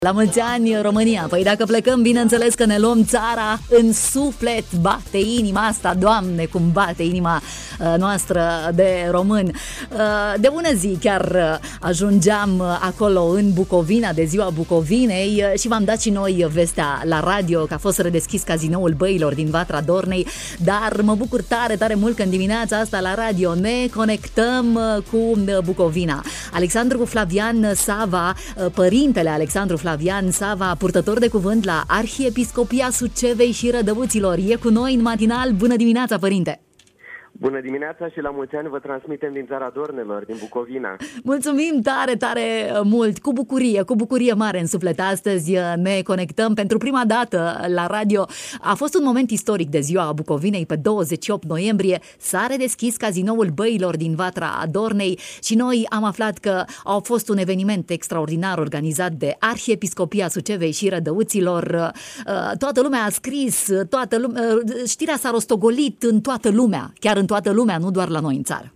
La mulți ani, România! Păi dacă plecăm, bineînțeles că ne luăm țara în suflet. Bate inima asta, Doamne, cum bate inima noastră de români. De bună zi chiar ajungeam acolo în Bucovina, de ziua Bucovinei, și v-am dat și noi vestea la radio că a fost redeschis cazinoul Băilor din Vatra Dornei, dar mă bucur tare, tare mult că în dimineața asta la radio ne conectăm cu Bucovina. Alexandru Flavian Sava, părintele Alexandru Flavian Sava, purtător de cuvânt la Arhiepiscopia Sucevei și Rădăuților, e cu noi în matinal. Bună dimineața, părinte! Bună dimineața și la mulți ani vă transmitem din țara Dornelor, din Bucovina. Mulțumim tare, tare mult, cu bucurie mare în suflet. Astăzi ne conectăm pentru prima dată la radio. A fost un moment istoric de ziua Bucovinei, pe 28 noiembrie s-a redeschis cazinoul Băilor din Vatra Dornei și noi am aflat că a fost un eveniment extraordinar organizat de Arhiepiscopia Sucevei și Rădăuților. Toată lumea a scris, știrea s-a rostogolit în toată lumea, chiar în toată lumea, nu doar la noi în țară.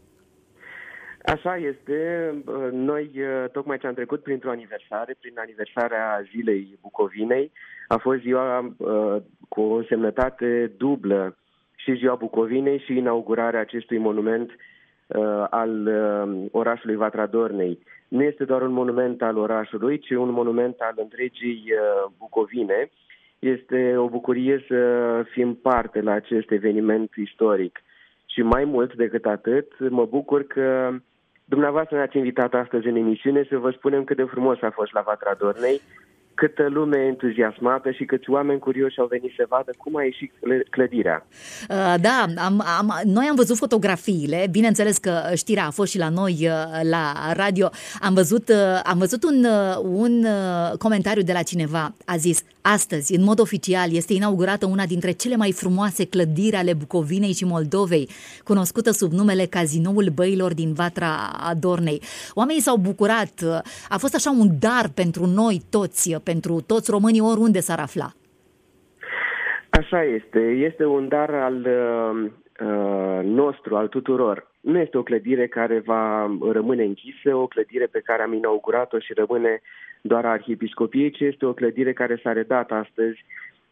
Așa este. Noi tocmai ce am trecut printr-o aniversare, prin aniversarea zilei Bucovinei, a fost ziua cu o însemnătate dublă, și ziua Bucovinei și inaugurarea acestui monument al orașului Vatra Dornei. Nu este doar un monument al orașului, ci un monument al întregii Bucovine. Este o bucurie să fim parte la acest eveniment istoric. Și mai mult decât atât, mă bucur că dumneavoastră ne-ați invitat astăzi în emisiune să vă spunem cât de frumos a fost la Vatra Dornei, câtă lume entuziasmată și câți oameni curioși au venit să vadă cum a ieșit clădirea. Da, noi am văzut fotografiile, bineînțeles că știrea a fost și la noi la radio. Am văzut un comentariu de la cineva, a zis: astăzi, în mod oficial, este inaugurată una dintre cele mai frumoase clădiri ale Bucovinei și Moldovei, cunoscută sub numele Cazinoul Băilor din Vatra Dornei. Oamenii s-au bucurat, a fost așa un dar pentru noi toți, pentru toți românii, oriunde s-ar afla. Așa este. Este un dar al nostru, al tuturor. Nu este o clădire care va rămâne închisă, o clădire pe care am inaugurat-o și rămâne doar a Arhiepiscopiei, ci este o clădire care s-a redat astăzi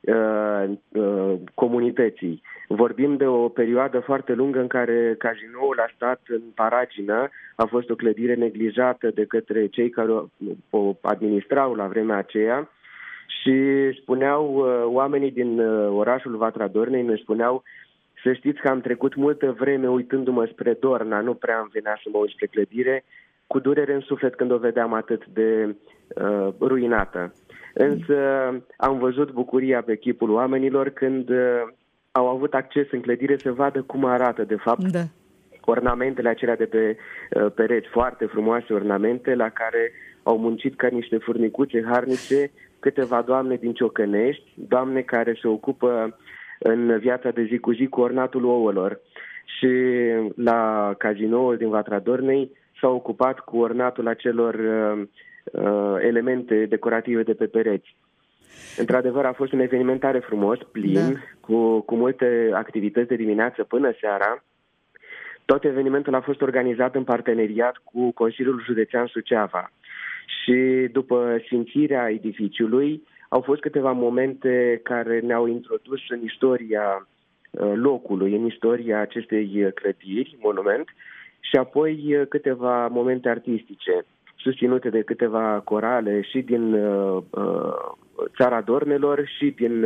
comunității. Vorbim de o perioadă foarte lungă în care cazinoul a stat în paragină, a fost o clădire neglijată de către cei care o administrau la vremea aceea și spuneau oamenii din orașul Vatra Dornei, ne spuneau: să știți că am trecut multă vreme uitându-mă spre Dorna, nu prea îmi venea să mă uit spre clădire, cu durere în suflet când o vedeam atât de ruinată. Însă am văzut bucuria pe chipul oamenilor când au avut acces în clădire să vadă cum arată de fapt. Da. Ornamentele acelea de pe pereți, foarte frumoase ornamente la care au muncit ca niște furnicuțe harnice câteva doamne din Ciocănești, doamne care se ocupă în viața de zi cu zi cu ornatul ouălor. Și la cazinoul din Vatra Dornei s-au ocupat cu ornatul acelor elemente decorative de pe pereți. Într-adevăr, a fost un eveniment tare frumos, plin, da, cu multe activități de dimineață până seara. Tot evenimentul a fost organizat în parteneriat cu Consiliul Județean Suceava. Și după sfințirea edificiului, au fost câteva momente care ne-au introdus în istoria locului, în istoria acestei clădiri, monument, și apoi câteva momente artistice, susținute de câteva corale și din țara Dornelor și din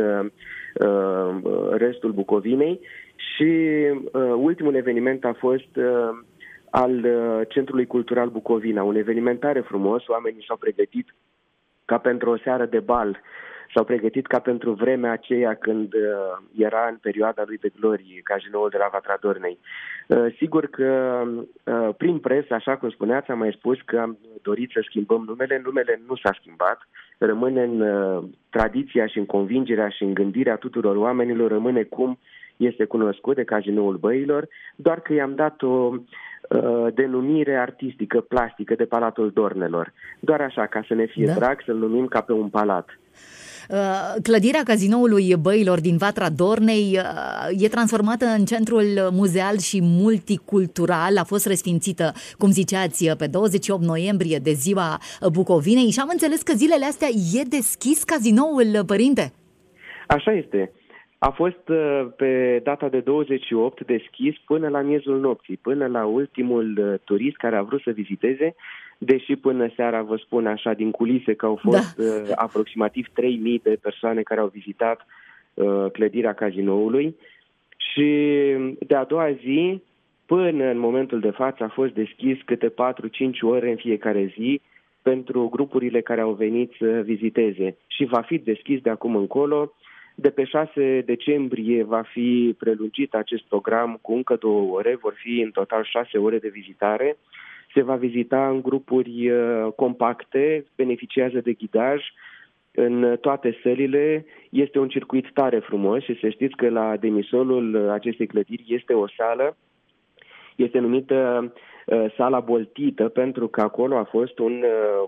restul Bucovinei. Și ultimul eveniment a fost al Centrului Cultural Bucovina, un eveniment tare frumos. Oamenii s-au pregătit ca pentru o seară de bal, s-au pregătit ca pentru vremea aceea când era în perioada lui de glorie cazinoul de la Vatra Dornei. Sigur că prin presă, așa cum spuneați, am mai spus că am dorit să schimbăm numele. Numele nu s-a schimbat, rămâne în tradiția și în convingerea și în gândirea tuturor oamenilor, rămâne cum este cunoscut de Cazinoul Băilor, doar că i-am dat o denumire artistică, plastică, de Palatul Dornelor. Doar așa, ca să ne fie drag, să-l numim ca pe un palat. Clădirea Cazinoului Băilor din Vatra Dornei e transformată în centrul muzeal și multicultural. A fost resfințită, cum ziceați, pe 28 noiembrie de Ziua Bucovinei și am înțeles că zilele astea e deschis cazinoul, părinte? Așa este. A fost pe data de 28 deschis până la miezul nopții, până la ultimul turist care a vrut să viziteze, deși până seara, vă spun așa din culise, că au fost aproximativ 3.000 de persoane care au vizitat clădirea cazinoului și de a doua zi, până în momentul de față, a fost deschis câte 4-5 ore în fiecare zi pentru grupurile care au venit să viziteze și va fi deschis de acum încolo. De pe 6 decembrie va fi prelungit acest program cu încă 2 ore, vor fi în total 6 ore de vizitare. Se va vizita în grupuri compacte, beneficiază de ghidaj în toate sălile. Este un circuit tare frumos și să știți că la demisolul acestei clădiri este o sală, este numită Sala Boltită, pentru că acolo a fost un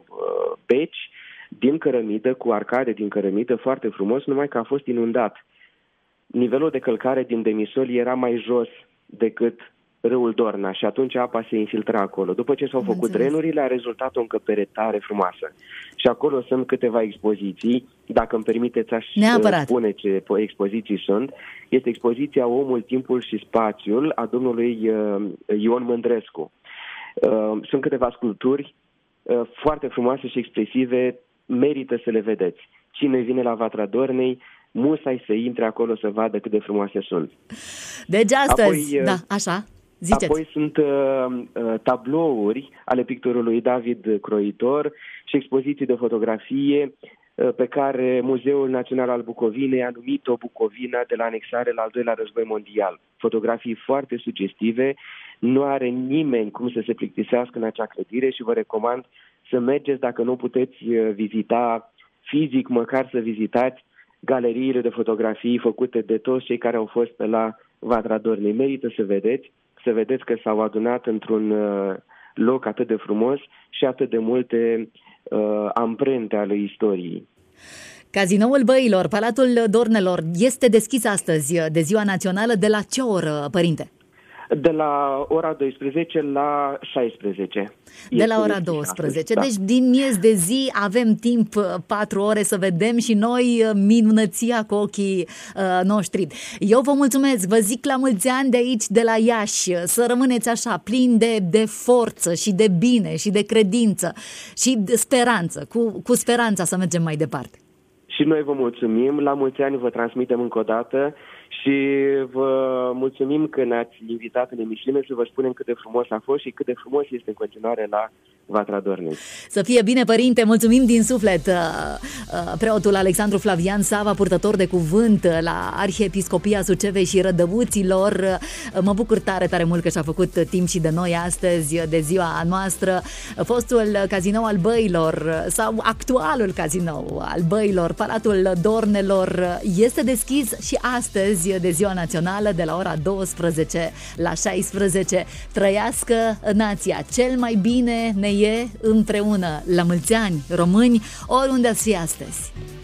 beci din cărămidă, cu arcade din cărămidă, foarte frumos, numai că a fost inundat. Nivelul de călcare din demisol era mai jos decât râul Dorna și atunci apa se infiltra acolo. După ce s-au făcut drenurile, a rezultat o încăpere tare frumoasă. Și acolo sunt câteva expoziții, dacă îmi permiteți aș spune ce expoziții sunt. Este expoziția Omul, Timpul și Spațiul a domnului Ion Mândrescu. Sunt câteva sculpturi foarte frumoase și expresive, merită să le vedeți. Cine vine la Vatra Dornei, musai să intre acolo să vadă cât de frumoase sunt. Deci astăzi, așa, ziceți. Apoi sunt tablouri ale pictorului David Croitor și expoziții de fotografie pe care Muzeul Național al Bucovinei a numit-o Bucovina de la anexare la al doilea război mondial. Fotografii foarte sugestive, nu are nimeni cum să se plictisească în acea clădire și vă recomand să mergeți, dacă nu puteți vizita fizic, măcar să vizitați galeriile de fotografii făcute de toți cei care au fost pe la Vatra Dornei. Merită să vedeți că s-au adunat într-un loc atât de frumos și atât de multe amprente ale istoriei. Cazinoul Băilor, Palatul Dornelor, este deschis astăzi de Ziua Națională. De la ce oră, părinte? De la ora 12 la 16. De la ora 12. Deci din miez de zi avem timp 4 ore să vedem și noi minunăția cu ochii noștri. Eu vă mulțumesc, vă zic la mulți ani de aici, de la Iași, să rămâneți așa plini de forță și de bine și de credință și de speranță, cu speranța să mergem mai departe. Și noi vă mulțumim, la mulți ani vă transmitem încă o dată și vă mulțumim că ne-ați invitat în emisiune să vă spunem cât de frumos a fost și cât de frumos este în continuare la Vatra Dornei. Să fie bine, părinte, mulțumim din suflet. Preotul Alexandru Flavian Sava, purtător de cuvânt la Arhiepiscopia Sucevei și Rădăuților. Mă bucur tare, tare mult că și-a făcut timp și de noi astăzi, de ziua noastră. Fostul cazinou al Băilor sau actualul cazinou al Băilor, Palatul Dornelor, este deschis și astăzi de Ziua Națională de la ora 12 la 16. Trăiască nația! Cel mai bine ne e împreună. La mulți ani, români, oriunde ați fi astăzi!